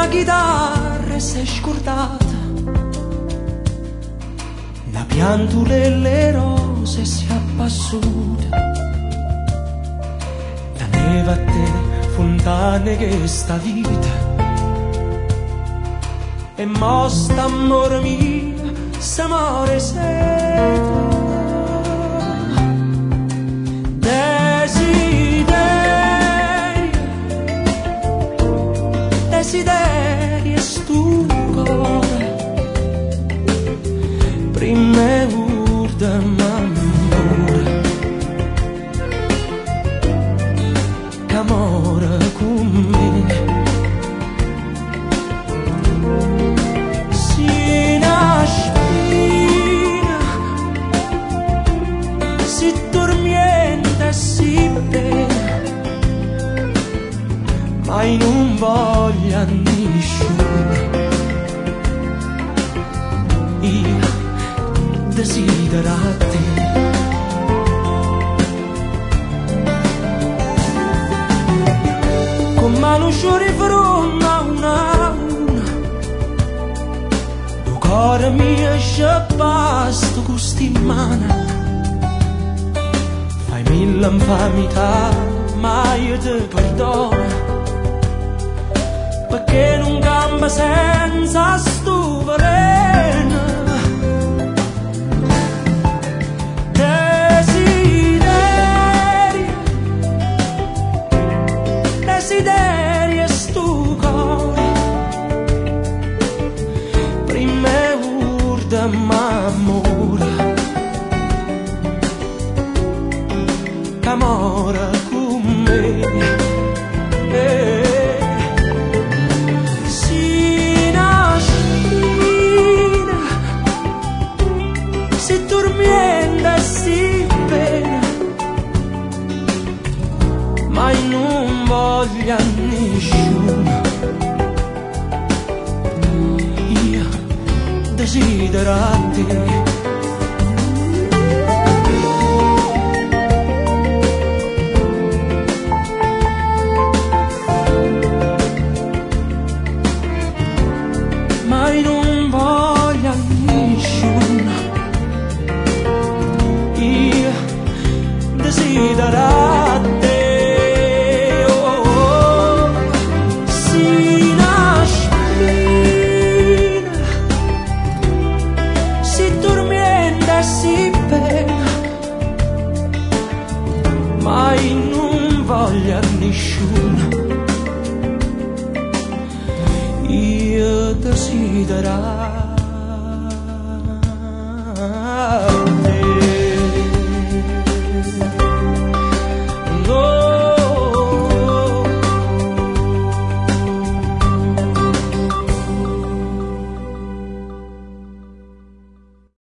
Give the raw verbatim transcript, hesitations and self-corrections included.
chitarra si è scordata, la piantula e le rose si è appassuta, la neve a te fontane che sta vita, e mosta amore mio s'amore sei. Desideri e stu cuore, prima urda m'amore, c'amore con me. Si naspina, si dormiente, si bene, mai non voglia nessuno. Io desidero te. Con mano sciore fronna una a una, il cuore mio sciappasto con sti mani, fai mille infamità ma io ti perdono, perché non cambia senza stu veleno. Desideri, desideri e stu cuore, prima urda m'amore, c'amore con me. Mai non voglia nessuno, io desidero te. Mai non voglia nessuno, io desidero te. Si pena, mai non voglia nessuno, io desidero